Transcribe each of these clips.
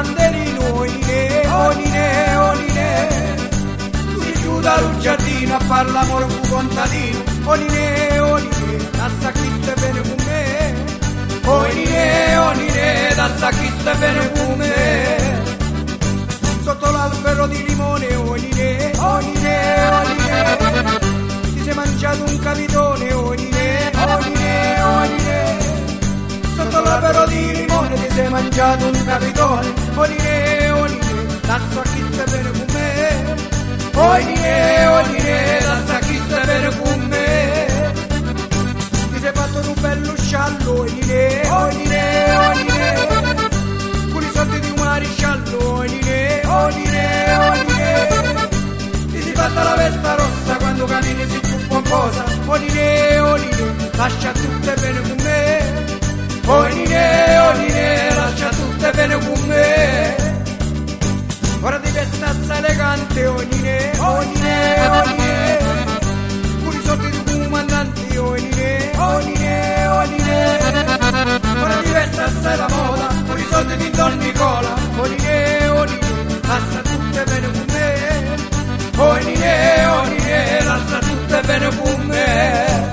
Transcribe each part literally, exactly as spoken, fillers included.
mandarino, onine, onine, onine. Si chiuda il giardino a far l'amore con contadino, onine, onine, tassa chi sta bene con me. Onine, onine, tassa chi sta bene con me. Sotto l'albero di limone, onine, onine, onine. Ti sei mangiato un capitone, onine, onine, onine. Sotto l'albero di limone ti sei mangiato un capitone, onine, onine, tassa chi sta bene con me. Onine, onine, tassa chi sta bene con me. Ti sei fatto un bello sciallo, onine, onine, onine. Con i soldi di un maresciallo, onine, onine, onine. Ti sei fatta la vesta rossa quando cammini si giù qualcosa, onine, onine, lascia tutte bene con me. Onine, onine, lascia tutte bene con me. Ora ti vestazza elegante, onine, onine, onine. Con i soldi di comandante, onine, onine, onine. Ora ti vestazza la moda, con i soldi di Don Nicola, onine, onine, lascia tutte bene con me. Onine, onine, lascia tutte bene con me.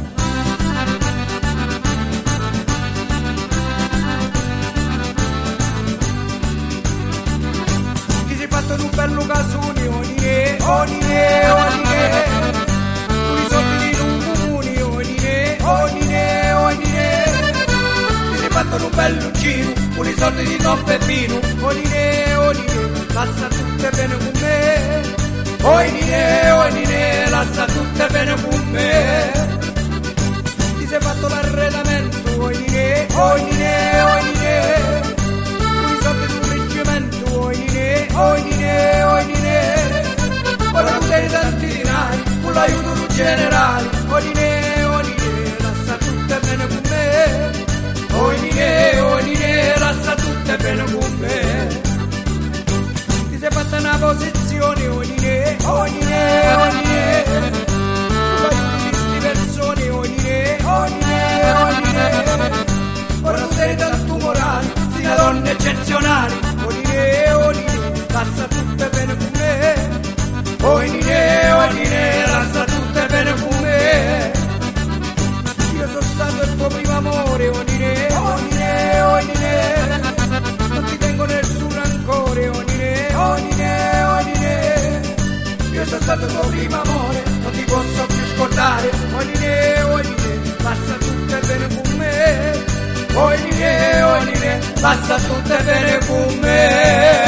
Fatto un bello casone, onine, onine, onine. Con i soldi di un comune, onine, onine, onine. Ti sei fatto un bello giro, con i soldi di Don Peppino, onine, onine, lascia tutte bene con me. Onine, onine, lascia tutte bene con me. Ti sei fatto l'arredamento, onine, onine, onine. Con i soldi di un reggimento, onine, onine, onine. Ora non sei tanti dinari, con l'aiuto del generale, onine, onine, lascia tutte bene con me. Onine, onine, lascia tutte bene con me. Ti sei fatta una posizione, onine, onine, onine. Con l'aiuto di queste persone, onine, onine, onine. Ora non sei tanto morale, sei una donna eccezionale, onine, onine, lascia tutte bene con me. Onine, onine, lascia tutte bene con me. Io sono stato il tuo primo amore, onine, onine, onine. Non ti tengo nessun rancore, onine, onine, onine. Io sono stato il tuo primo amore, non ti posso più scordare, onine, onine, lascia tutte bene con me. Onine, onine, lascia tutte bene con me.